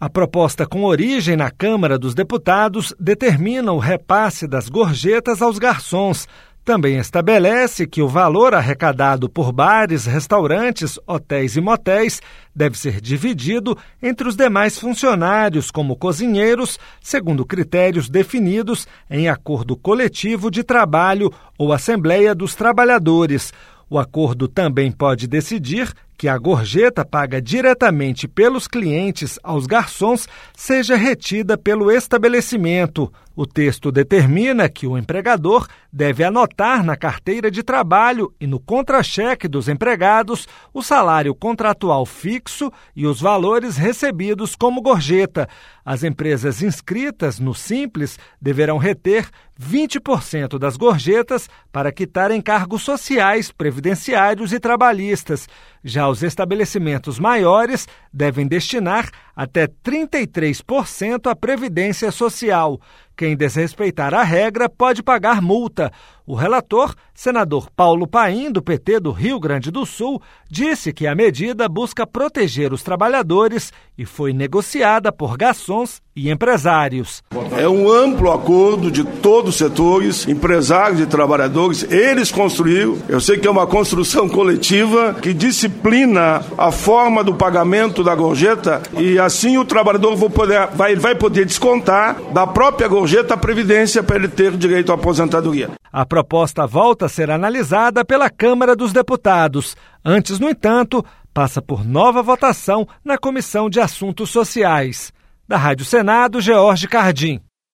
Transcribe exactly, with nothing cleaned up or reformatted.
A proposta com origem na Câmara dos Deputados determina o repasse das gorjetas aos garçons. Também estabelece que o valor arrecadado por bares, restaurantes, hotéis e motéis deve ser dividido entre os demais funcionários, como cozinheiros, segundo critérios definidos em acordo coletivo de trabalho ou Assembleia dos Trabalhadores. O acordo também pode decidir que a gorjeta paga diretamente pelos clientes aos garçons seja retida pelo estabelecimento. O texto determina que o empregador deve anotar na carteira de trabalho e no contra-cheque dos empregados o salário contratual fixo e os valores recebidos como gorjeta. As empresas inscritas no Simples deverão reter vinte por cento das gorjetas para quitar encargos sociais, previdenciários e trabalhistas. Já os estabelecimentos maiores devem destinar até trinta e três por cento à Previdência Social. Quem desrespeitar a regra pode pagar multa. O relator, senador Paulo Paim, do P T do Rio Grande do Sul, disse que a medida busca proteger os trabalhadores e foi negociada por garçons e empresários. É um amplo acordo de todos os setores, empresários e trabalhadores. Eles construíram, eu sei que é uma construção coletiva que disciplina a forma do pagamento da gorjeta e assim o trabalhador vai poder, vai, vai poder descontar da própria gorjeta a previdência para ele ter direito à aposentadoria. A proposta volta a ser analisada pela Câmara dos Deputados. Antes, no entanto, passa por nova votação na Comissão de Assuntos Sociais. Da Rádio Senado, George Cardim.